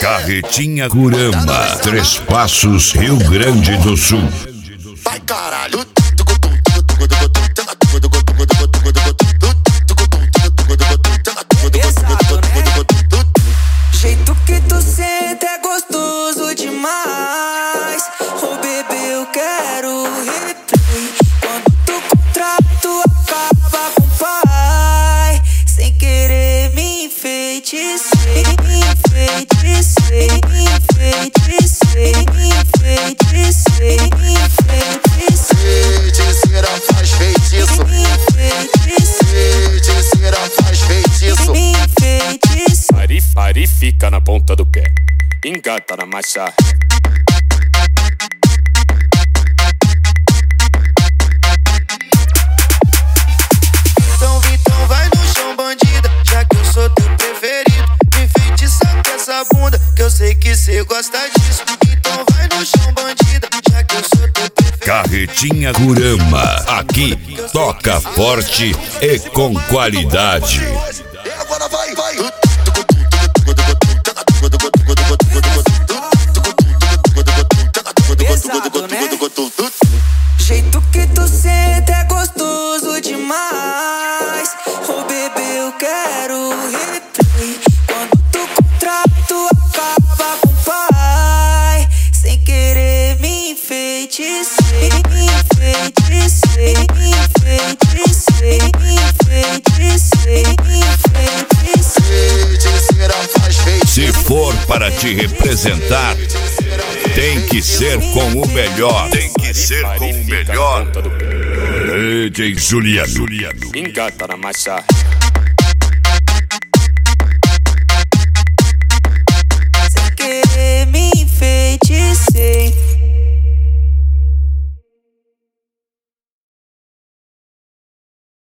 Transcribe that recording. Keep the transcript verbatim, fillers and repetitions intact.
Carretinha Curama, Três Passos, Rio Grande do Sul. Vai caralho. Jeito que tu senta é gostoso demais. Oh bebê, eu quero replay. Quando tu contrai, tu acaba com o pai. Sem querer me enfeitiçei, me enfeitiçei, me enfeitiçei, me enfeitiçei, me enfeitiçei. Feiticeira faz feitiço. Me enfeitiçei, Feiticeira faz feitiço. me enfeitiçei. Pari, pari, fica na ponta do pé. Engata na marcha. Então, então vai no chão, bandida, já que eu sou teu preferido. Me enfeitiça com essa bunda, que eu sei que cê gosta disso. Então vai no chão, bandida, já que eu sou teu preferido. Carretinha Curama, aqui toca forte e com qualidade. E agora vai, vai. Pesado, né? Jeito que tu senta é gostoso demais. Oh bebê, eu quero replay. Quando tu contrai, tu acaba com o pai. Sem querer me enfeitiçei, me enfeitiçei, me enfeitiçei, me enfeitiçei, me enfeitiçei. Feiticeira faz feitiço. Se for para te representar, tem que ser com o melhor. Tem que ser com o melhor. Ponta do pé. D J Juliano. Engata na marcha.